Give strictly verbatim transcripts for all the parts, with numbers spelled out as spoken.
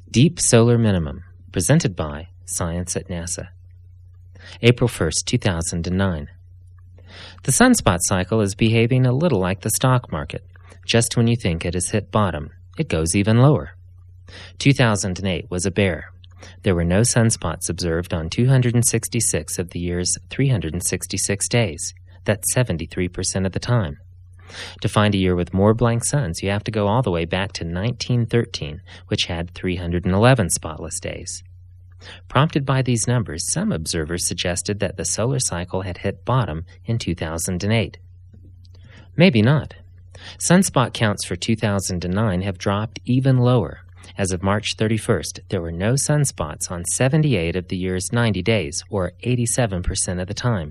Deep Solar Minimum, presented by Science at NASA. April first, two thousand nine. The sunspot cycle is behaving a little like the stock market. Just when you think it has hit bottom, it goes even lower. two thousand eight was a bear. There were no sunspots observed on two hundred sixty-six of the year's three hundred sixty-six days. That's seventy-three percent of the time. To find a year with more blank suns, you have to go all the way back to nineteen thirteen, which had three hundred eleven spotless days. Prompted by these numbers, some observers suggested that the solar cycle had hit bottom in two thousand eight. Maybe not. Sunspot counts for two thousand nine have dropped even lower. As of March thirty-first, there were no sunspots on seventy-eight of the year's ninety days, or eighty-seven percent of the time.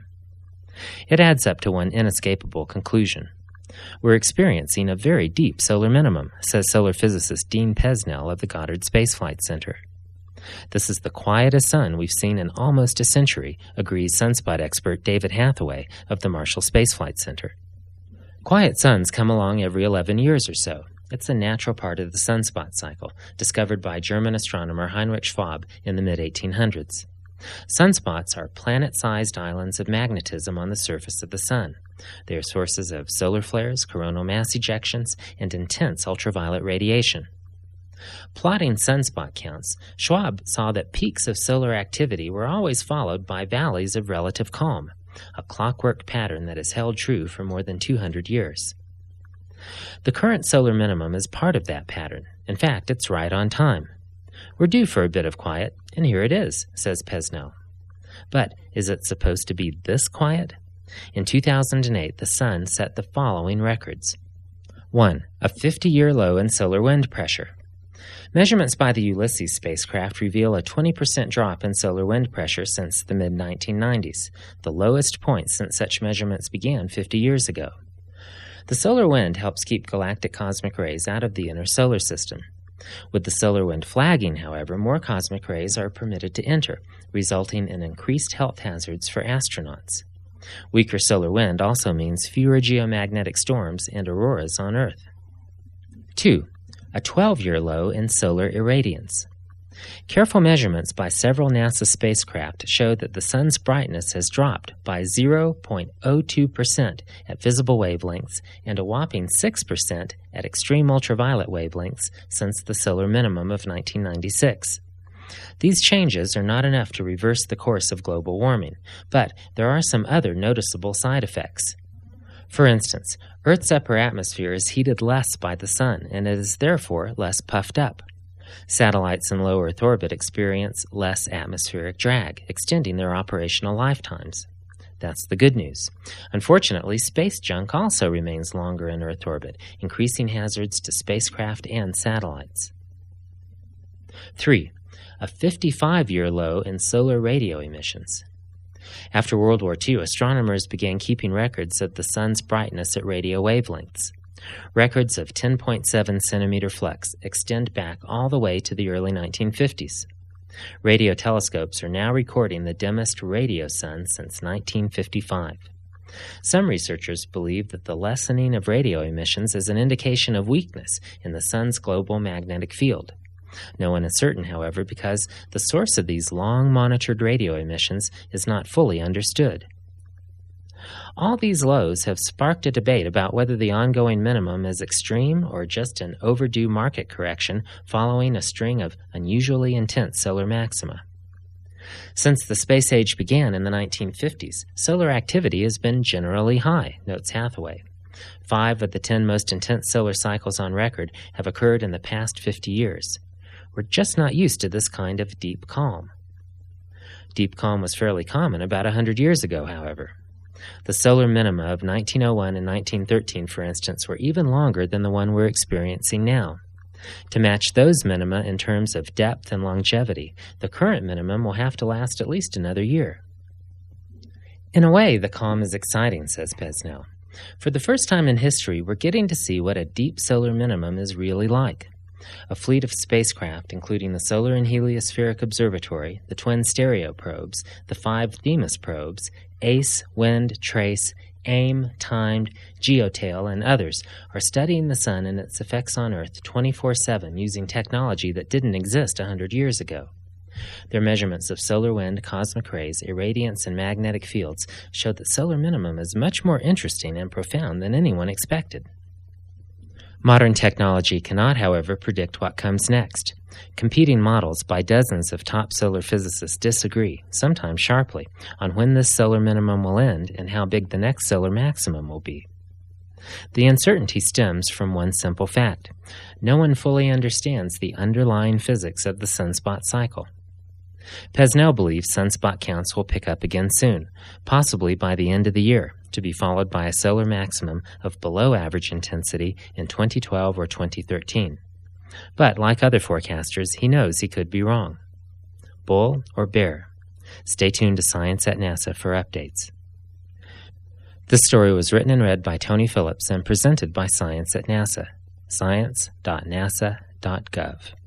It adds up to one inescapable conclusion. We're experiencing a very deep solar minimum, says solar physicist Dean Pesnell of the Goddard Space Flight Center. This is the quietest sun we've seen in almost a century, agrees sunspot expert David Hathaway of the Marshall Space Flight Center. Quiet suns come along every eleven years or so. It's a natural part of the sunspot cycle, discovered by German astronomer Heinrich Schwab in the mid eighteen hundreds. Sunspots are planet-sized islands of magnetism on the surface of the sun. They are sources of solar flares, coronal mass ejections, and intense ultraviolet radiation. Plotting sunspot counts, Schwab saw that peaks of solar activity were always followed by valleys of relative calm, a clockwork pattern that has held true for more than two hundred years. The current solar minimum is part of that pattern. In fact, it's right on time. We're due for a bit of quiet, and here it is, says Pesnell. But is it supposed to be this quiet? In two thousand eight, the sun set the following records. one. A fifty-year low in solar wind pressure. Measurements by the Ulysses spacecraft reveal a twenty percent drop in solar wind pressure since the mid nineteen nineties, the lowest point since such measurements began fifty years ago. The solar wind helps keep galactic cosmic rays out of the inner solar system. With the solar wind flagging, however, more cosmic rays are permitted to enter, resulting in increased health hazards for astronauts. Weaker solar wind also means fewer geomagnetic storms and auroras on Earth. two. A twelve-year low in solar irradiance. Careful measurements by several NASA spacecraft show that the sun's brightness has dropped by zero point zero two percent at visible wavelengths and a whopping six percent at extreme ultraviolet wavelengths since the solar minimum of nineteen ninety-six. These changes are not enough to reverse the course of global warming, but there are some other noticeable side effects. For instance, Earth's upper atmosphere is heated less by the sun, and it is therefore less puffed up. Satellites in low Earth orbit experience less atmospheric drag, extending their operational lifetimes. That's the good news. Unfortunately, space junk also remains longer in Earth orbit, increasing hazards to spacecraft and satellites. three. A fifty-five-year low in solar radio emissions. After World War Two, astronomers began keeping records of the sun's brightness at radio wavelengths. Records of ten point seven centimeter flux extend back all the way to the early nineteen fifties. Radio telescopes are now recording the dimmest radio sun since nineteen fifty-five. Some researchers believe that the lessening of radio emissions is an indication of weakness in the sun's global magnetic field. No one is certain, however, because the source of these long-monitored radio emissions is not fully understood. All these lows have sparked a debate about whether the ongoing minimum is extreme or just an overdue market correction following a string of unusually intense solar maxima. Since the space age began in the nineteen fifties, solar activity has been generally high, notes Hathaway. Five of the ten most intense solar cycles on record have occurred in the past fifty years. We're just not used to this kind of deep calm. Deep calm was fairly common about one hundred years ago, however. The solar minima of nineteen oh one and nineteen thirteen, for instance, were even longer than the one we're experiencing now. To match those minima in terms of depth and longevity, the current minimum will have to last at least another year. In a way, the calm is exciting, says Pesnell. For the first time in history, we're getting to see what a deep solar minimum is really like. A fleet of spacecraft, including the Solar and Heliospheric Observatory, the twin stereo probes, the five Themis probes, ACE, WIND, TRACE, AIM, Timed, Geotail, and others are studying the sun and its effects on Earth twenty-four seven using technology that didn't exist one hundred years ago. Their measurements of solar wind, cosmic rays, irradiance, and magnetic fields show that solar minimum is much more interesting and profound than anyone expected. Modern technology cannot, however, predict what comes next. Competing models by dozens of top solar physicists disagree, sometimes sharply, on when this solar minimum will end and how big the next solar maximum will be. The uncertainty stems from one simple fact. No one fully understands the underlying physics of the sunspot cycle. Pesnel believes sunspot counts will pick up again soon, possibly by the end of the year, to be followed by a solar maximum of below average intensity in twenty twelve or twenty thirteen. But, like other forecasters, he knows he could be wrong. Bull or bear? Stay tuned to Science at NASA for updates. This story was written and read by Tony Phillips and presented by Science at NASA. science dot nasa dot gov